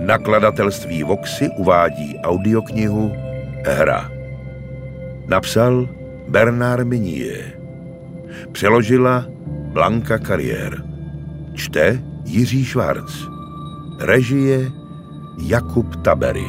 Nakladatelství Voxy uvádí audioknihu Hra. Napsal Bernard Minier. Přeložila Blanka Carrière. Čte Jiří Švarc. Režie Jakub Tabery.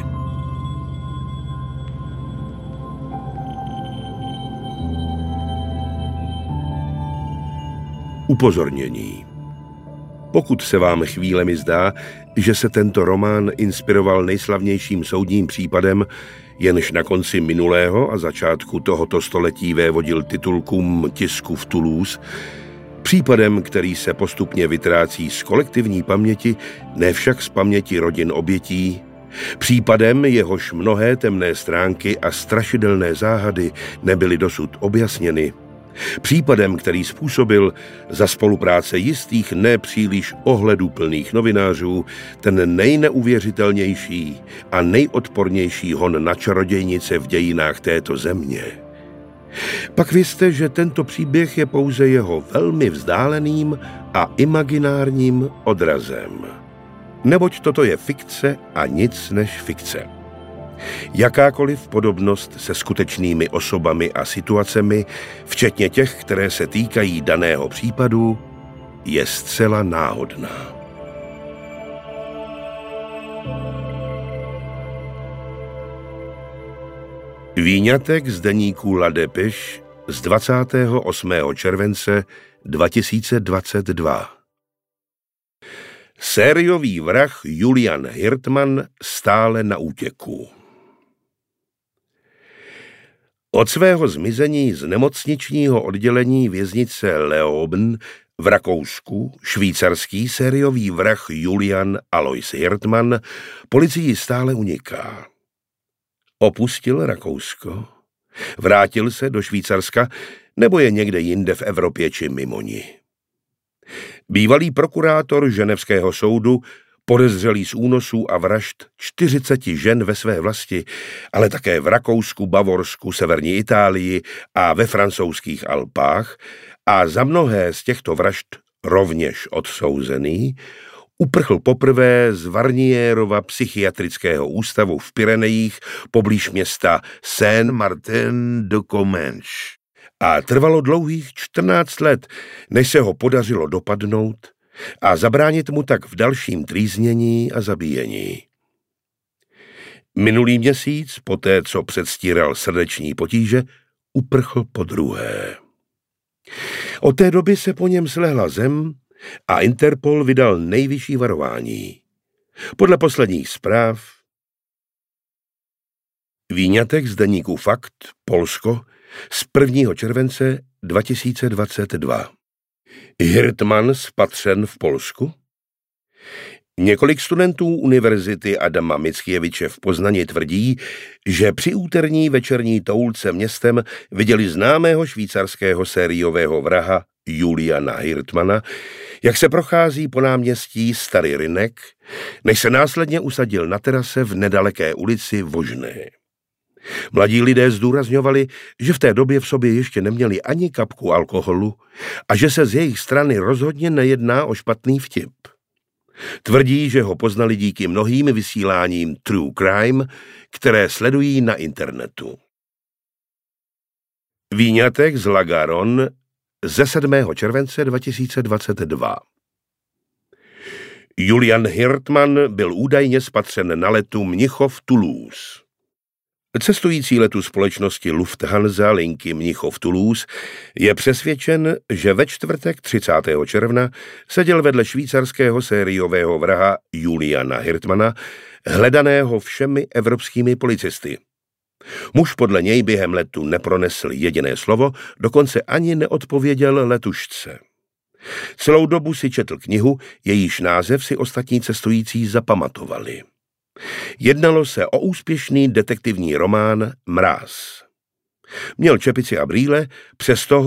Upozornění. Pokud se vám chvílemi zdá, že se tento román inspiroval nejslavnějším soudním případem, jenž na konci minulého a začátku tohoto století vévodil titulkům tisku v Toulouse, případem, který se postupně vytrácí z kolektivní paměti, ne však z paměti rodin obětí, případem, jehož mnohé temné stránky a strašidelné záhady nebyly dosud objasněny, případem, který způsobil za spolupráce jistých nepříliš ohleduplných novinářů ten nejneuvěřitelnější a nejodpornější hon na čarodějnice v dějinách této země. Pak vězte, že tento příběh je pouze jeho velmi vzdáleným a imaginárním odrazem. Neboť toto je fikce a nic než fikce. Jakákoliv podobnost se skutečnými osobami a situacemi, včetně těch, které se týkají daného případu, je zcela náhodná. Výňatek z deníku La Dépêche z 28. července 2022. Sériový vrah Julian Hirtman stále na útěku. Od svého zmizení z nemocničního oddělení věznice Leoben v Rakousku švýcarský sériový vrah Julian Alois Hirtman policii stále uniká. Opustil Rakousko? Vrátil se do Švýcarska nebo je někde jinde v Evropě či mimo ní? Bývalý prokurátor ženevského soudu, podezřelý z únosů a vražd 40 žen ve své vlasti, ale také v Rakousku, Bavorsku, severní Itálii a ve francouzských Alpách a za mnohé z těchto vražd rovněž odsouzený, uprchl poprvé z Varnierova psychiatrického ústavu v Pyrenejích poblíž města Saint-Martin-de-Comminges. A trvalo dlouhých 14 let, než se ho podařilo dopadnout a zabránit mu tak v dalším trýznění a zabíjení. Minulý měsíc, poté co předstíral srdeční potíže, uprchl podruhé. Od té doby se po něm slehla zem a Interpol vydal nejvyšší varování. Podle posledních zpráv výňatek z deníku Fakt, Polsko, z 1. července 2022. Hirtman spatřen v Polsku? Několik studentů univerzity Adama Mickiewicze v Poznani tvrdí, že při úterní večerní toulce městem viděli známého švýcarského sériového vraha Juliana Hirtmana, jak se prochází po náměstí Starý Rynek, než se následně usadil na terase v nedaleké ulici Vožné. Mladí lidé zdůrazňovali, že v té době v sobě ještě neměli ani kapku alkoholu a že se z jejich strany rozhodně nejedná o špatný vtip. Tvrdí, že ho poznali díky mnohým vysíláním True Crime, které sledují na internetu. Výňatek z La Garonne ze 7. července 2022. Julian Hirtman byl údajně spatřen na letu Mnichov-Toulouse. Cestující letu společnosti Lufthansa linky Mnichov-Toulouse je přesvědčen, že ve čtvrtek 30. června seděl vedle švýcarského sériového vraha Juliana Hirtmana, hledaného všemi evropskými policisty. Muž podle něj během letu nepronesl jediné slovo, dokonce ani neodpověděl letušce. Celou dobu si četl knihu, jejíž název si ostatní cestující zapamatovali. Jednalo se o úspěšný detektivní román Mráz. Měl čepici a brýle, přesto